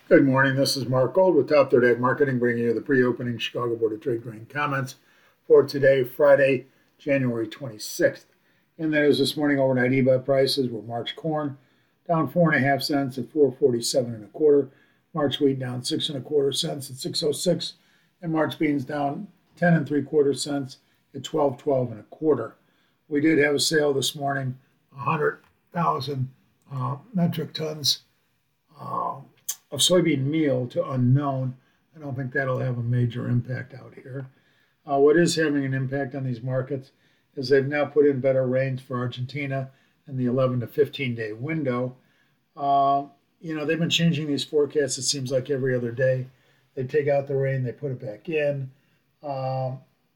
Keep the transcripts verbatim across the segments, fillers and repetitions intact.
Good morning. This is Mark Gold with Top Third Ag Marketing, bringing you the pre-opening Chicago Board of Trade grain comments for today, Friday, January twenty-sixth. In the news this morning, overnight E B A prices were March corn down four and a half cents at four forty-seven and a quarter. March wheat down six and a quarter cents at six oh six, and March beans down ten and three quarter cents at twelve twelve and a quarter. We did have a sale this morning, one hundred thousand uh, metric tons. Uh, of soybean meal to unknown. I don't think that'll have a major impact out here. Uh, what is having an impact on these markets is they've now put in better rains for Argentina in the eleven to fifteen day window. Uh, you know, they've been changing these forecasts, it seems like every other day. They take out the rain, they put it back in. Uh,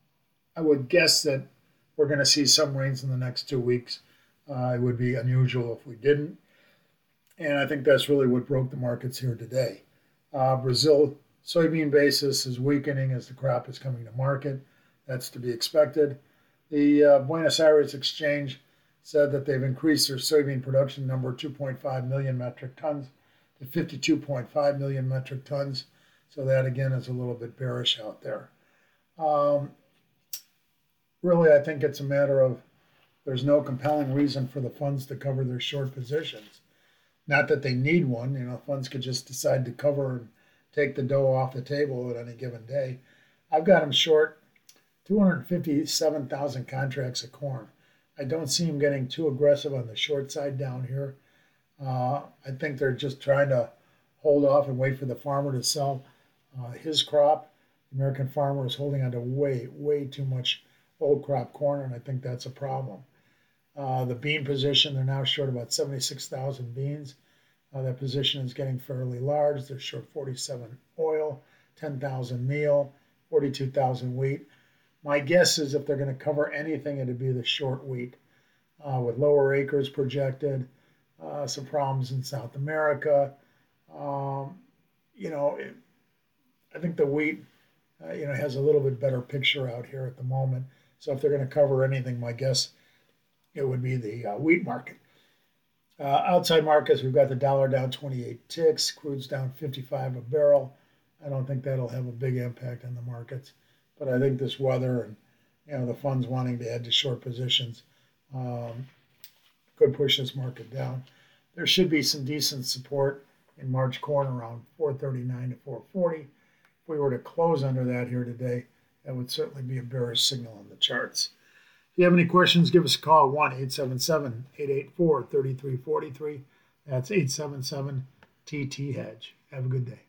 I would guess that we're going to see some rains in the next two weeks. Uh, it would be unusual if we didn't. And I think that's really what broke the markets here today. Uh, Brazil soybean basis is weakening as the crop is coming to market. That's to be expected. The uh, Buenos Aires Exchange said that they've increased their soybean production number two point five million metric tons to fifty-two point five million metric tons. So that, again, is a little bit bearish out there. Um, really, I think it's a matter of there's no compelling reason for the funds to cover their short positions. Not that they need one, you know, funds could just decide to cover and take the dough off the table at any given day. I've got them short two hundred fifty-seven thousand contracts of corn. I don't see them getting too aggressive on the short side down here. Uh, I think they're just trying to hold off and wait for the farmer to sell uh, his crop. The American farmer is holding on to way, way too much old crop corn, and I think that's a problem. Uh, the bean position, they're now short about seventy-six thousand beans. Uh, that position is getting fairly large. They're short forty-seven oil, ten thousand meal, forty-two thousand wheat. My guess is if they're going to cover anything, it'd be the short wheat. Uh, with lower acres projected, uh, some problems in South America. Um, you know, it, I think the wheat, uh, you know, has a little bit better picture out here at the moment. So if they're going to cover anything, my guess it would be the uh, wheat market. Uh, outside markets, we've got the dollar down twenty-eight ticks, crude's down fifty-five a barrel. I don't think that'll have a big impact on the markets, but I think this weather and you know the funds wanting to add to short positions um, could push this market down. There should be some decent support in March corn around four thirty-nine to four forty. If we were to close under that here today, that would certainly be a bearish signal on the charts. If you have any questions, give us a call, one eight seven seven, eight eight four, three three four three. That's eight seven seven T T Hedge. Have a good day.